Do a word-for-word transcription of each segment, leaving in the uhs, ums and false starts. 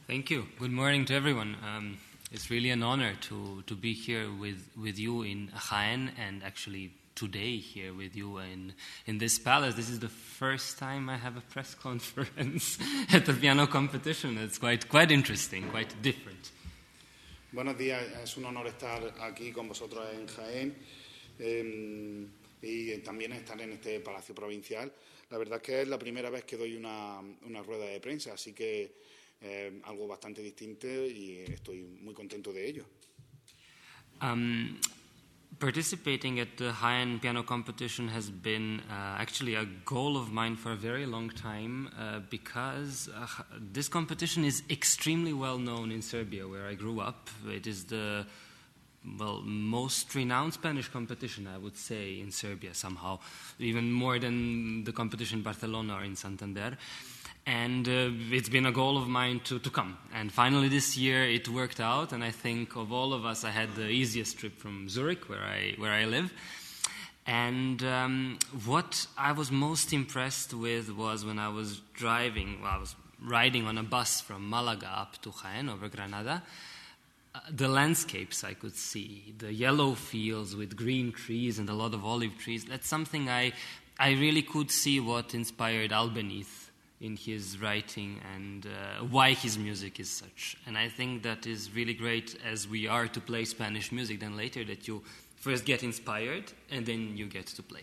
Thank you. Good morning to everyone. Um, it's really an honor to, to be here with, with you in Jaén, and actually today here with you in, in this palace. This is the first time I have a press conference at the piano competition. It's quite, quite interesting, quite different. Buenos días, es un honor estar aquí con vosotros en Jaén eh, y también estar en este Palacio Provincial. La verdad es que es la primera vez que doy una, una rueda de prensa, así que eh, algo bastante distinto y estoy muy contento de ello. Um, participating at the Jaén Piano Competition has been uh, actually a goal of mine for a very long time uh, because uh, this competition is extremely well known in Serbia, where I grew up. It is the well most renowned Spanish competition, I would say, in Serbia somehow, even more than the competition in Barcelona or in Santander. And uh, it's been a goal of mine to, to come. And finally this year it worked out, and I think of all of us I had the easiest trip from Zurich, where I, where I live. And um, what I was most impressed with was when I was driving, well, I was riding on a bus from Malaga up to Jaén over Granada, uh, the landscapes I could see, the yellow fields with green trees and a lot of olive trees. That's something I, I really could see what inspired Albéniz in his writing and uh, why his music is such. And I think that is really great as we are to play Spanish music, then later that you first get inspired and then you get to play.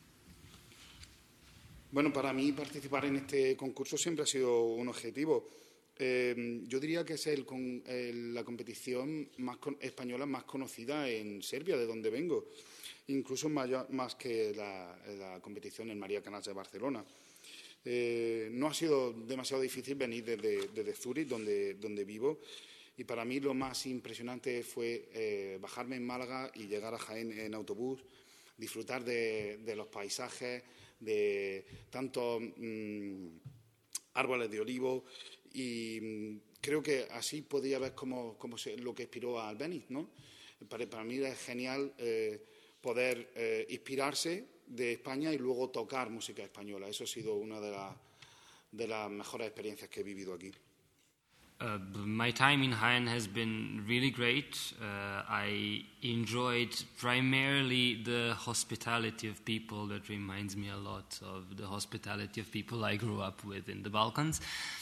Bueno, para mí participar en este concurso siempre ha sido un objetivo. Eh, yo diría que es el, con, el, la competición más con, española más conocida en Serbia, de donde vengo, incluso mayor, más que la, la competición en María Canals de Barcelona. Eh, no ha sido demasiado difícil venir desde, desde Zúrich, donde, donde vivo, y para mí lo más impresionante fue eh, bajarme en Málaga y llegar a Jaén en autobús, disfrutar de, de los paisajes, de tantos mmm, árboles de olivo, y mmm, creo que así podía ver cómo, cómo se, lo que inspiró a Albéniz, ¿no? Para, para mí es genial eh, poder eh, inspirarse de España y luego tocar música española. Eso ha sido una de, la, de las mejores experiencias que he vivido aquí. Uh, my time in Jaén has been really great. Uh, I enjoyed primarily the hospitality of people that reminds me a lot of the hospitality of people I grew up with in the Balkans.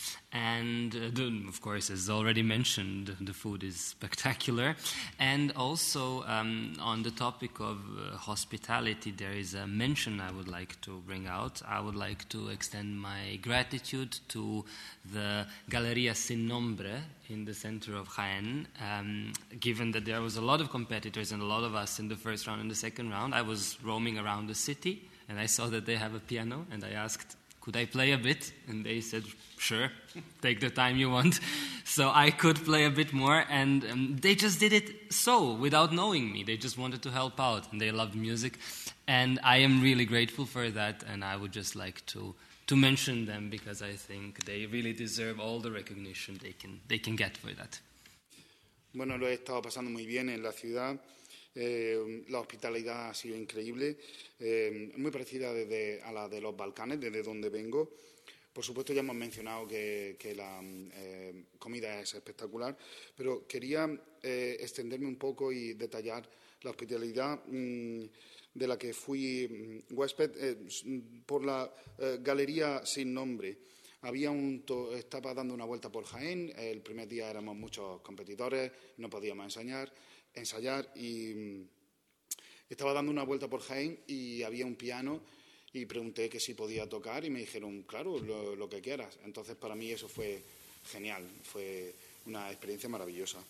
And uh, the, of course, as already mentioned, the food is spectacular. And also, um, on the topic of uh, hospitality, there is a mention I would like to bring out. I would like to extend my gratitude to the Galleria Sin Nombre in the center of Jaén. Um, given that there was a lot of competitors and a lot of us in the first round and the second round, I was roaming around the city, and I saw that they have a piano, and I asked, could I play a bit? And they said, sure, take the time you want. So I could play a bit more, and um, they just did it so, without knowing me. They just wanted to help out, and they loved music. And I am really grateful for that, and I would just like to, to mention them because I think they really deserve all the recognition they can, they can get for that. Bueno, lo he estado pasando muy bien en la ciudad. Eh, la hospitalidad ha sido increíble, eh, muy parecida desde a la de los Balcanes, desde donde vengo. Por supuesto, ya hemos mencionado que, que la eh, comida es espectacular, pero quería eh, extenderme un poco y detallar la hospitalidad mmm, de la que fui mmm, huésped eh, por la eh, Galería Sin Nombre. Había un to- estaba dando una vuelta por Jaén. El primer día éramos muchos competidores, no podíamos ensayar. ensayar y estaba dando una vuelta por Jaén y había un piano y pregunté que si podía tocar y me dijeron, claro, lo, lo que quieras. Entonces para mí eso fue genial, fue una experiencia maravillosa.